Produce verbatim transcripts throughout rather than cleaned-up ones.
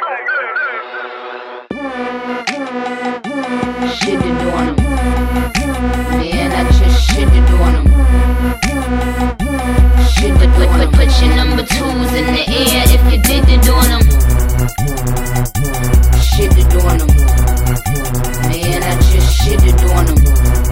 Shitted on him. Man, I just shitted on him. Shitted on him. Put your number twos in the air if you did it on him. Shitted on him. Man, I just shitted on him.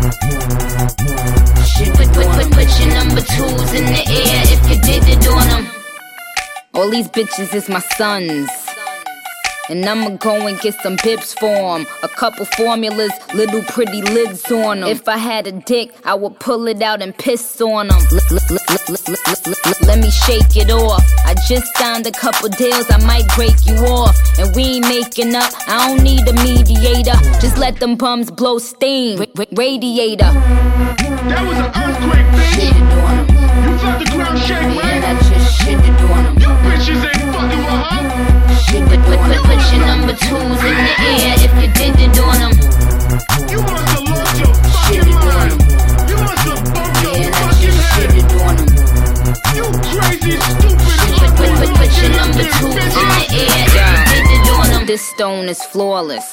Shitted on him. Put your number twos in the air if you did it on him. All these bitches is my sons, and I'ma go and get some bibs for 'em. A couple formulas, little pretty lids on 'em. If I had a dick, I would pull it out and piss on 'em. Let me shake it off. I just signed a couple deals, I might break you off. And we ain't making up, I don't need a mediator. Just let them bums blow steam, radiator. That was an earthquake, bitch. Shitted on 'em. You felt the ground shake, Man, right? I just shitted on 'em. You bitches ain't fucking with her. Shitted on 'em. Put your number twos in the air if you did it on 'em. You must have lost your fucking Shitted on mind. 'em. You must have bumped your Man, I fucking just head. shitted on 'em. You crazy, stupid, Put, put, ugly, put your looking number bitch. twos in the air if you did it on 'em. This stone is flawless.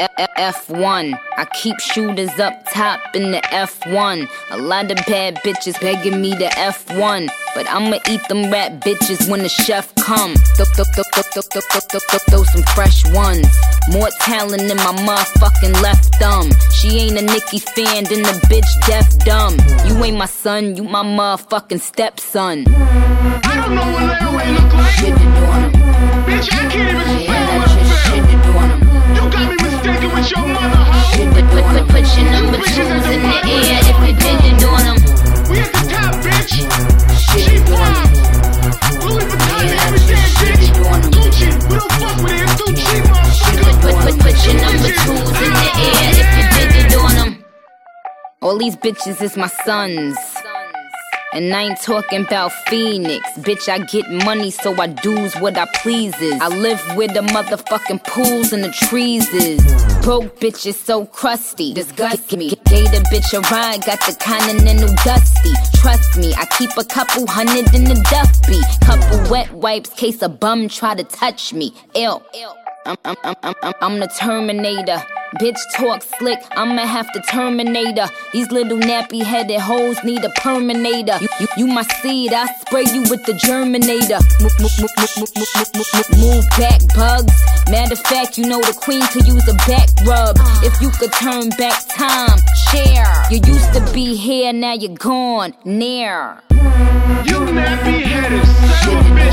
F one. I keep shooters up top in the F one. A lot of bad bitches begging me to F one, but I'ma eat them rat bitches when the chef come. Throw, throw, throw, throw, throw, throw, throw, throw, throw, throw some fresh ones. More talent than my motherfucking left thumb. She ain't a Nicki fan, then the bitch deaf dumb. You ain't my son, you my motherfucking stepson. I don't know what Larry look like. Shitted on him. Bitch, I can't even Man, spell I what I just feel. shitted on him. You got me mistaken with your mother, hoe. Put, put, put, put your number twos in the air if you did it on 'em. We at the top, bitch. She Shitted on 'em. flies. Louis Vuitton and everything, bitch. Gucci, we don't fuck with it. It's too cheap, motherfucker. Put, put, put your number twos in the air if you did it on 'em. All these bitches is my sons, and I ain't talking about Phoenix. Bitch, I get money, so I do's what I pleases. I live where the motherfucking pools and the trees is. Broke bitches so crusty, disgust me. Gave the bitch a ride, got the continental dusty. Trust me, I keep a couple hundred in the duffy. Couple wet wipes, case a bum try to touch me. Ew. I'm, I'm, I'm, I'm, I'm, I'm the Terminator. Bitch talk slick, I'ma have to terminate her. These little nappy headed hoes need a perminator. You, you, you my seed, I spray you with the germinator. Move, move, move, move, move, move, move, move, move back, bugs. Matter of fact, you know the queen could use a back rub. If you could turn back time, share. You used to be here, now you're gone, near. You nappy headed son of a bitch.